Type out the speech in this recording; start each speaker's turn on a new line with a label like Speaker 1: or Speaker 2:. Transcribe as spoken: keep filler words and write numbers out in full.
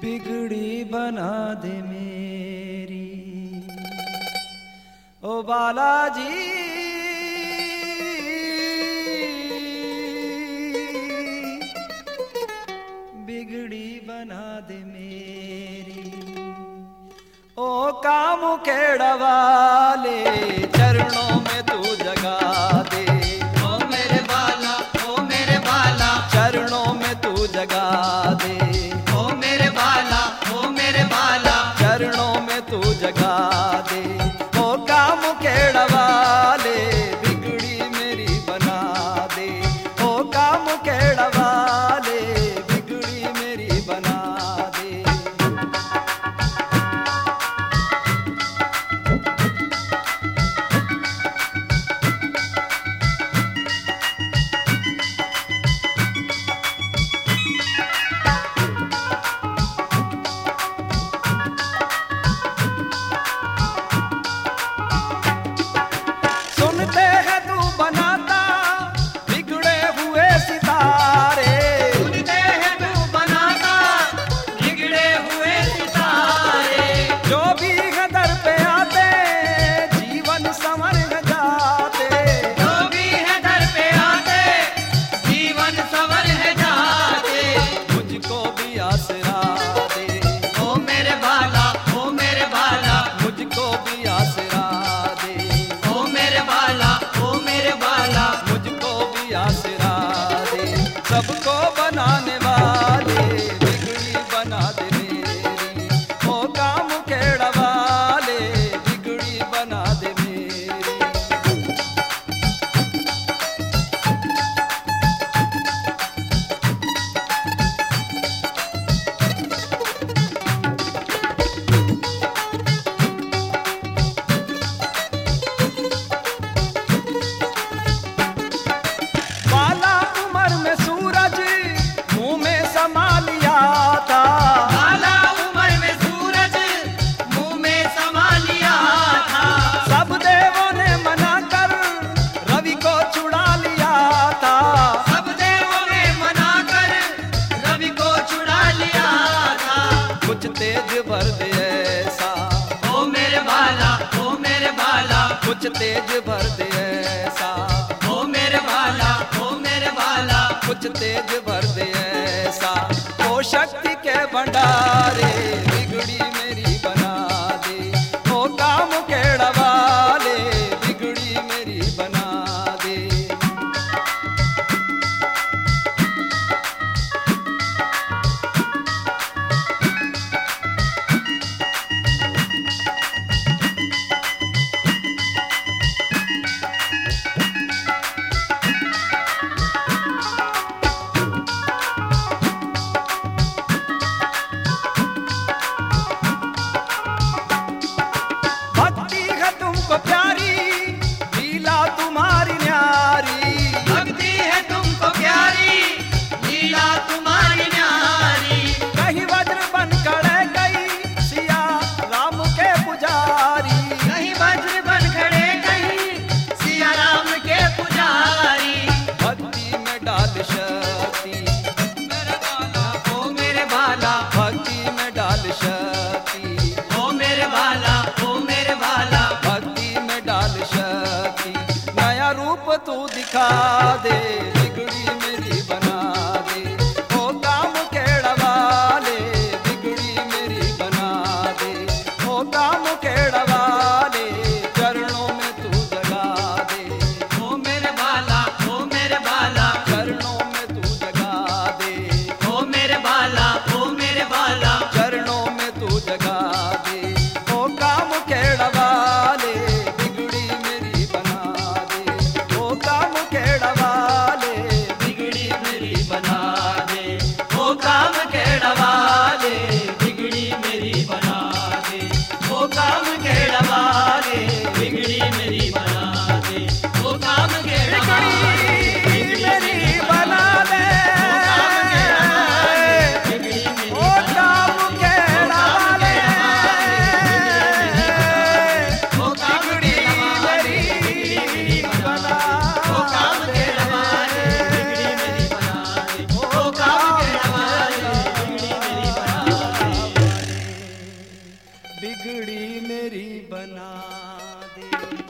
Speaker 1: बिगड़ी बना दे मेरी ओ बालाजी, बिगड़ी बना दे मेरी ओ काम केड़ा वाले चरणों में तू जगा दे।
Speaker 2: ओ मेरे बाला, ओ मेरे बाला,
Speaker 1: चरणों में तू जगा दे।
Speaker 2: ओ मेरे बाला, ओ मेरे बाला,
Speaker 1: चरणों में तू जगा दे। ओ काम केड़ा वाले बिगड़ी मेरी बना दे। ओ काम केड़ा वाले बिगड़ी मेरी बना दे। सुनते हैं तू बनाता बिगड़े हुए सितारे।
Speaker 2: सुनते हैं तू बनाता बिगड़े हुए सितारे।
Speaker 1: जो भी है दर पे आते जीवन संवर जाते।
Speaker 2: जो भी है दर पे आते जीवन संवर है जाते।
Speaker 1: मुझको भी आसरा दे।
Speaker 2: ओ मेरे बाला, ओ मेरे बाला,
Speaker 1: मुझको भी आसरा दे।
Speaker 2: ओ मेरे बाला, ओ मेरे बाला,
Speaker 1: मुझको भी आसरा दे। सबको बनाने वाले बिगड़ी बना दे मेरी। ओ काम केड़ा वाले बिगड़ी बना दे मेरी। बाला उम्र में सूरज मुंह में समा लिया था।
Speaker 2: बाला उम्र में सूरज मुंह में समा लिया था।
Speaker 1: सब देवों ने मना कर रवि को छुड़ा लिया था।
Speaker 2: सब देवों ने मना कर रवि को छुड़ा लिया था।
Speaker 1: कुछ तेज भर दे ऐसा,
Speaker 2: ओ मेरे बाला, ओ मेरे बाला,
Speaker 1: कुछ तेज भर दे ऐसा।
Speaker 2: ओ मेरे बाला, ओ मेरे बाला,
Speaker 1: कुछ तेज भर दे ऐसा। ओ शक्ति के भंडारे बिगड़ी मेरी बना दे। ओ काम केड़ा वाले बिगड़ी मेरी बना दे। भक्ति है तुमको प्यारी लीला तुम्हारी न्यारी।
Speaker 2: भक्ति है तुमको प्यारी लीला तुम्हारी न्यारी।
Speaker 1: कहीं वज्र बन खड़े गई सिया राम के पुजारी।
Speaker 2: कहीं वज्र बन खड़े कहीं सिया राम के पुजारी।
Speaker 1: भक्ति में डाल शक्ति
Speaker 2: मेरे बाला, ओ मेरे बाला,
Speaker 1: भक्ति में डाल शक्ति।
Speaker 2: ओ मेरे बाला, ओ मेरे बाला,
Speaker 1: भक्ति में डाल शक्ति। नया रूप तू दिखा दे बिगड़ी मेरी बना दे। ओ काम केड़ा वाले बिगड़ी मेरी बना दे। ओ काम केड़ा वाले चरणों में तू जगा दे।
Speaker 2: ओ मेरे बाला, ओ मेरे बाला,
Speaker 1: चरणों में तू जगा दे।
Speaker 2: ओ मेरे बाला, ओ मेरे बाला,
Speaker 1: चरणों में तू जगा दे। ओ काम केड़ा वाले बिगड़ी मेरी बना दे। ओ काम केड़ा वाले बिगड़ी मेरी बना दे।